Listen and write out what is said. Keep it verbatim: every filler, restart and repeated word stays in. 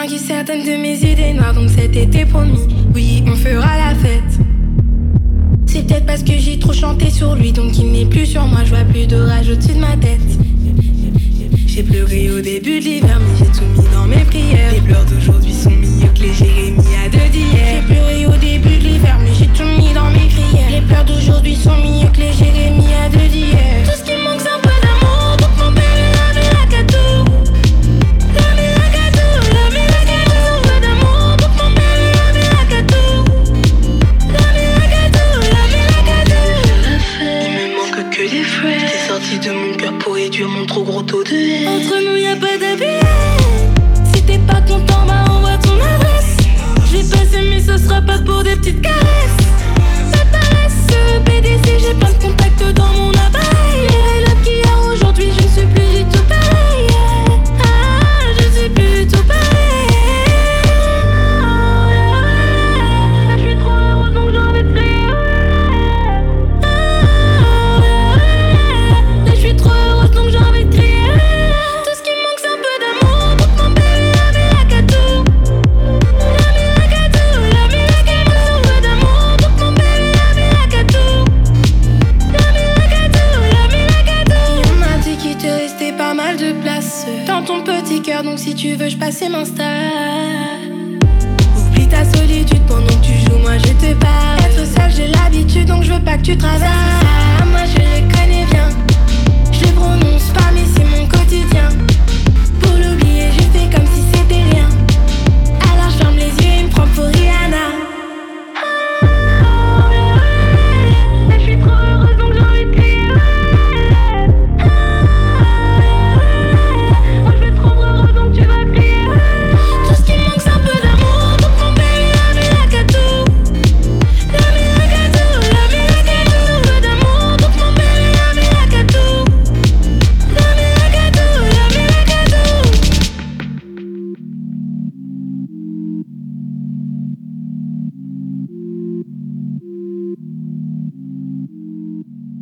vaincu certaines de mes idées noires, donc cet été promis, oui, on fera la fête. C'est peut-être parce que j'ai trop chanté sur lui, donc il n'est plus sur moi, je vois plus d'orage au-dessus de ma tête. J'ai pleuré au début de l'hiver, mais j'ai tout mis dans mes prières. Les pleurs d'aujourd'hui sont mieux que les Jérémiades d'hier. J'ai pleuré au début de l'hiver, mais j'ai tout mis dans mes prières. Les pleurs d'aujourd'hui sont mieux que les Jérémiades d'hier. Tout ce qui me manque c'est un peu d'amour, donc mon bébé lave la gâteau. Lave la gâteau, lave la gâteau. Un peu d'amour, donc mon bébé lave la gâteau. Lave la gâteau, lave la gâteau. Il me manque que des frais. T'es sorti de mon cœur pour réduire mon trop gros taux de haine. Entre nous y'a pas d'habillé. Si t'es pas content, bah envoie ton adresse. Je vais passer mais ce sera pas pour des petites caresses. Ça paraisse P D C, j'ai plein de contacts dans mon appareil. Et l'homme qu'hier aujourd'hui, je ne suis plus du tout pareil. Ah, je suis plus du tout pareil. Je suis trop heureuse donc j'ai envie de crier. Là je suis trop heureuse donc j'ai envie de crier. Tout ce qui me manque c'est un peu d'amour, donc mon bébé lave la gâteau. Lave la gâteau, lave la gâteau. Un peu d'amour, donc mon bébé lave la gâteau. Lave la gâteau, lave la gâteau. On m'a dit qu'il te restait pas mal de place dans ton petit cœur, donc si tu veux je passe et m'installe. Oublie ta solitude pendant que tu joues, moi je te parle. Être seule j'ai l'habitude, donc je veux pas que tu travailles.